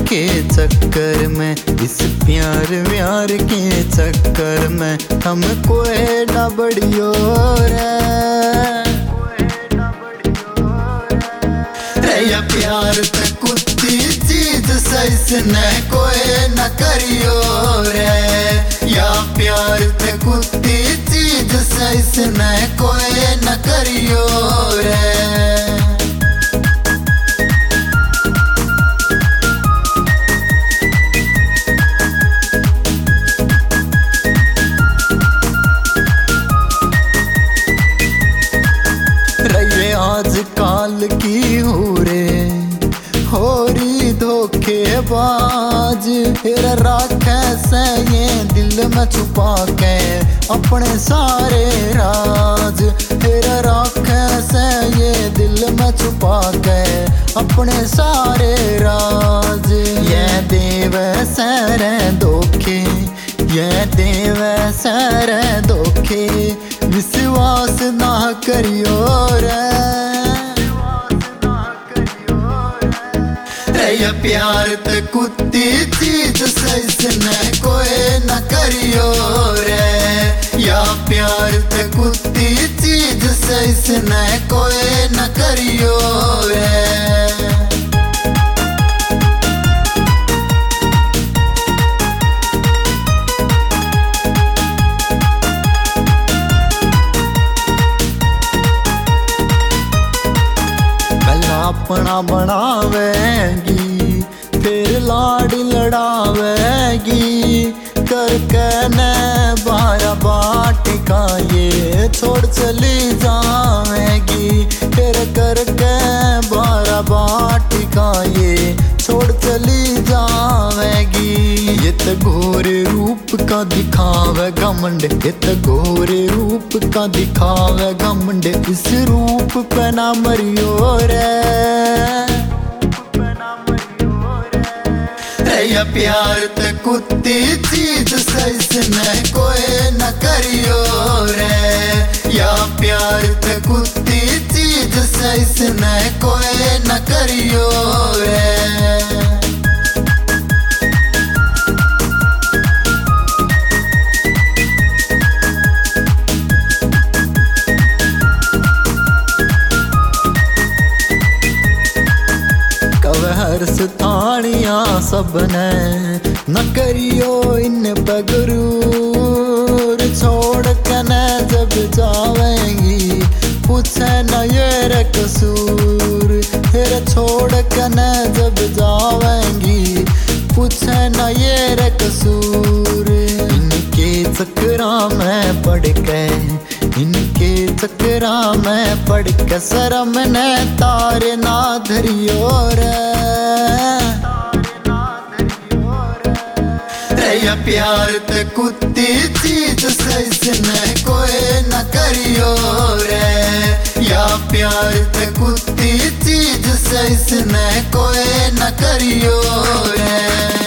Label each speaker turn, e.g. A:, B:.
A: के चक्कर में, इस प्यार व्यार के चक्कर में हमको ना बढ़ियो रे या प्यार ते कुत्ती चीज सही न कोई न करियो रे, या प्यार ते कुत्ती चीज सही न कोई न करियो रे। आजकल की हो री धोखेबाज, फिर राखे से ये दिल में छुपा के अपने सारे राज, फिर राखे से ये दिल में छुपा के अपने सारे राज। ये देव सारे धोखे, ये देव सारे धोखे, विश्वास ना करियो रे, या प्यार ते कुत्ती चीज सही न कोई न करियो रे, या प्यार ते कुत्ती चीज सही न कोई न करियो रे। अपना बनावेगी फिर लाड लड़ावेगी, करके न बारा बाटिका ये छोड़ चली जावेगी, फिर करके बारा बाटिका ये छोड़ चली जावेगी। ये तो गोरे रूप का दिखावे घमंड, ये तो गोरे रूप का दिखावे घमंड, इस रूप पे ना मरियो रे, या प्यार ते कुत्ती चीज सही न कोई न करियो रे, या प्यार ते कुत्ती चीज सही न कोई न करियो रे। हर्ष थानिया सबने न करियो इन पे गुरूर, छोड़ के न जब जावेंगी पूछे न ये रे कसूर, फिर छोड़ के न जब जावेंगी पूछे न ये रे कसूर। इनके चक्रा में पड़ के, इनके चक्रा में पड़ के शर्म न तारे ना धरियो रे, या प्यार ते कुत्ती चीज सही न कोई न करियो रे, या प्यार ते कुत्ती चीज सही न कोई न करियो रे।